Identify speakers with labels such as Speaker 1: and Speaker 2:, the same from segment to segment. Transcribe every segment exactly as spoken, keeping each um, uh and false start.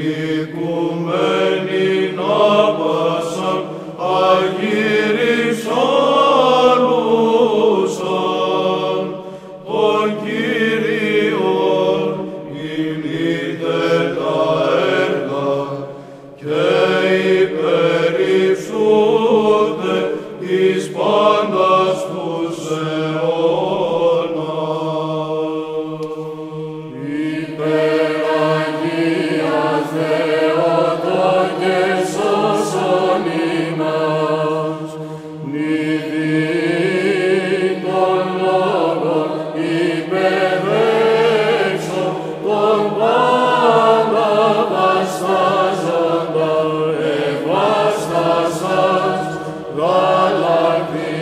Speaker 1: οικουμένην άπασαν αγύρισαλούσαν τον Κύριον ημίτε τα έργα και υπερυψούνται εις πάντας τους αιώνας.
Speaker 2: Υπεραγία Θεότον και σώσον ημάς, νηδί των λόγων υπεδέξω τον πάντα βαστάζοντα ευάστασας, γαλακτή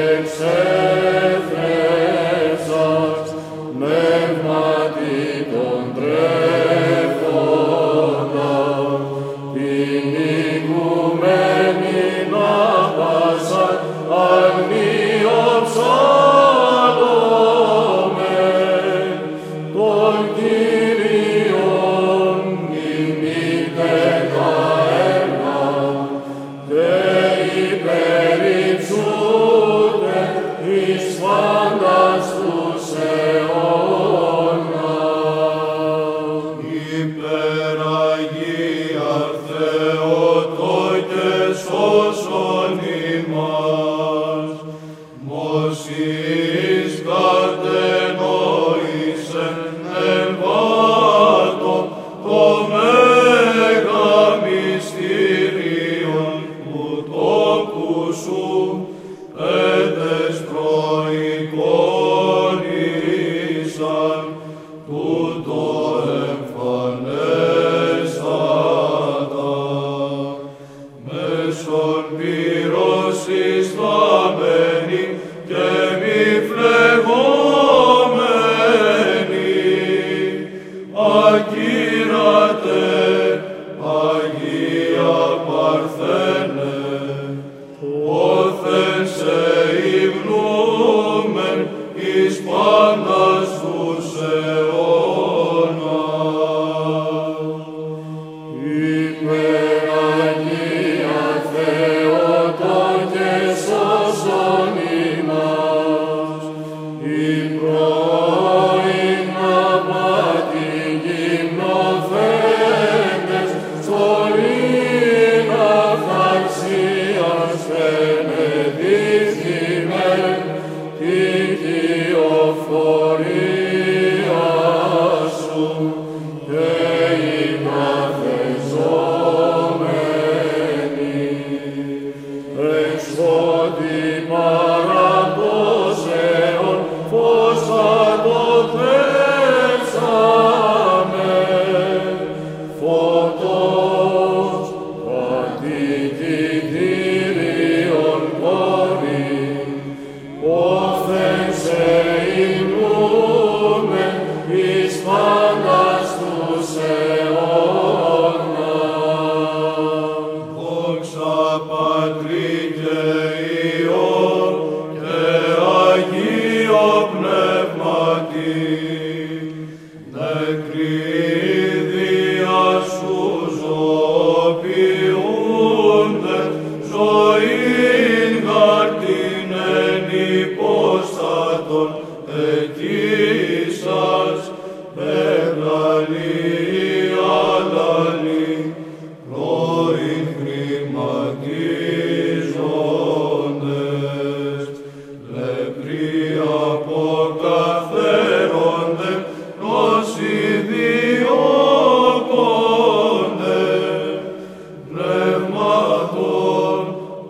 Speaker 2: εξέφρευσας, πνεύματι τον τρέφοντα, την οικουμένην άπασαν αγνιοψάλλομεν, τον Κύριον ημίτε τα έργα και υπερυψούνται εις πάντας τους αιώνας.
Speaker 1: Υπεραγία Θεότο και σώσον ημάς, Μωσής κατενόησεν εμβάτω το μέγα μυστήριον του τόπου σου, πέντες προεικόνησαν τούτο εμφανέστατα, μέσον πύρος ισταμένη και μη φλεγόμενη, ακύρατε Αγία Παρθένε, όθεν σε υμνούμεν εις πάντας τους αιώνας.
Speaker 2: Υπεραγία Θεότον και σώσον ημάς, οι πρώην απάτη γυμνοθέντες, σχολήν αυθαρσίας φαινεδίθημεν, την κυοφορία σου και οι καθεζόμενοι. Εξώτη παραδόσεων φως αντοθέψαμε, φωτός κατοικητήριον κόρη, όθεν σε υμνούμεν εις πάντας τους αιώνας.
Speaker 1: Δόξα Πατρί και Υιό και Αγίο Πνεύματι, νεκροί δια σου ζωοποιούνται, ζωήν γαρ την εν υπόστατον εκείσας, μεγάλη αλλαλή, πρώην χρηματίζοντες, λεπροί αποκαθαίρονται, νοσηδιώκονται, πνεύματων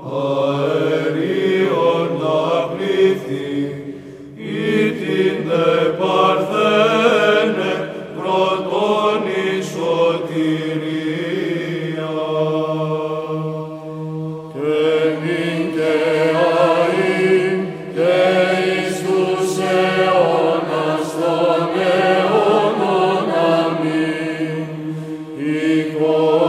Speaker 1: αερίων απλήθη, ήτιντε Παρθένε πρωτόν η σωτηρία.
Speaker 2: Και νυν και αΐν και εις τους αιώνας των αιώνων. Αμήν.